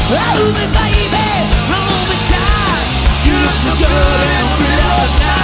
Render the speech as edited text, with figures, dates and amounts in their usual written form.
Oh, me baby, hold me tight. You look so good and we love now.